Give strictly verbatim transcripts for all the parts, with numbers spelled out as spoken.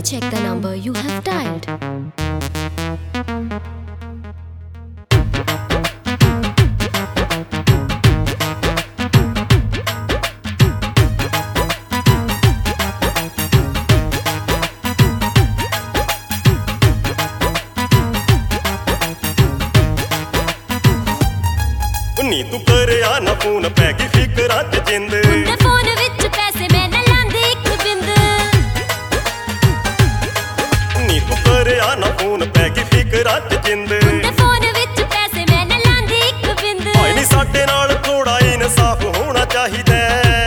check the number you have dialed. नी तू करिया ना फोन पै गई फिकरां च जिंद उंदे फोन विच पैसे मैं ना लांदी इक बिंद नी तू करिया ना फोन पै गई फिकरां च जिंद उंदे फोन विच पैसे मैं ना लांदी इक बिंद भाई नी साडे नाल थोड़ा इंसाफ होना चाहिदा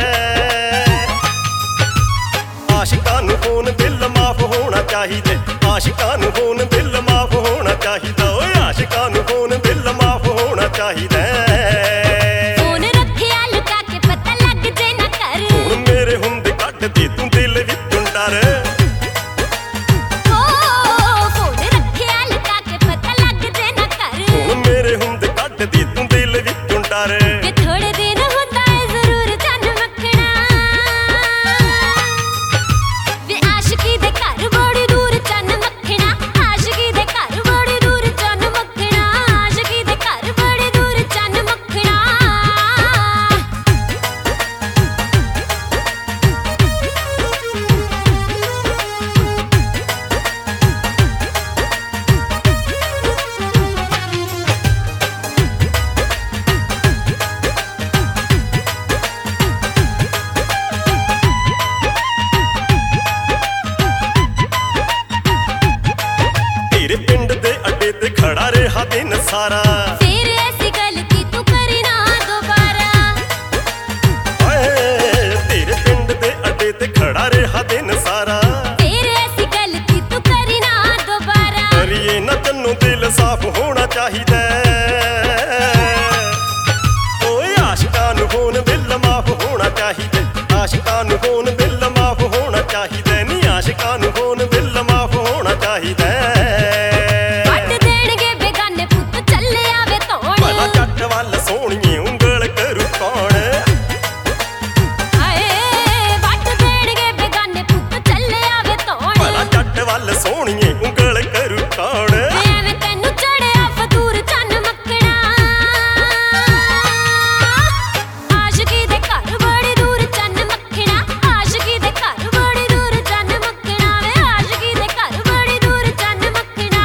आशिकां नूं फोन बिल माफ होना चाहिदा आशिकां नूं फोन बिल माफ होना चाहिदा ओए आशिकां नूं फोन बिल माफ होना चाहिदा पिंड दे अड्डे ते खड़ा रहा दिन सारा फिर ऐसी गलती तू करी ना दोबारा तेरे पिंड दे अड्डे ते खड़ा रहा दिन सारा फिर ऐसी गलती तू करी ना दोबारा करिए ना तन्नू दिल साफ होना चाहिदा ओए आशिकां नूं फोन बिल माफ होना चाहिदा आशिकां नूं फोन बिल माफ होना चाहिदा नी आशिकां नूं फोन बिल माफ होना चाहिदा सोनिए उंगल करू कौन मैं तेनू चढ़िया फतूर चन मक्खना आशिकी दे घर बड़ी दूर चन मक्खना आशिकी दे घर बड़ी दूर चन मक्खना वे आशिकी दे घर बड़ी दूर चन मक्खना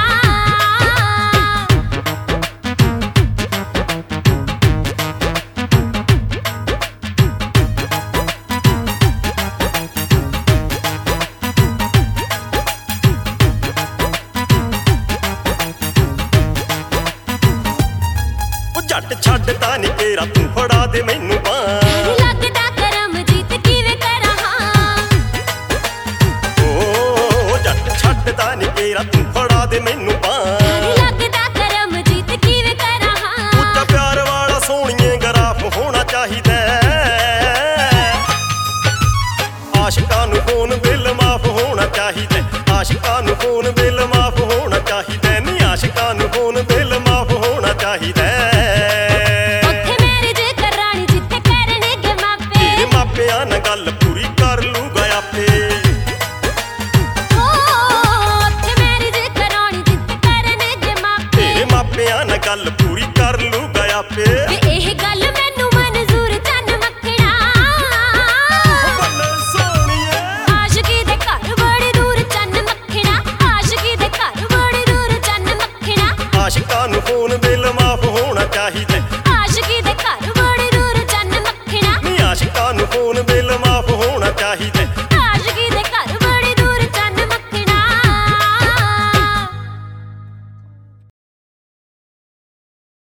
झट छड्डदा नी तेरा तू फड़ा दे मैनू बांह लगदा करमजीत किवें करा ओ झट छड्डदा नी तेरा तू फड़ा दे मैनू बांह लगदा करमजीत किवें करा उत्ता प्यार वाला सोहणिए गराफ होना चाहिदा आशिकां नूं फोन बिल माफ होना चाहिदा आशिकां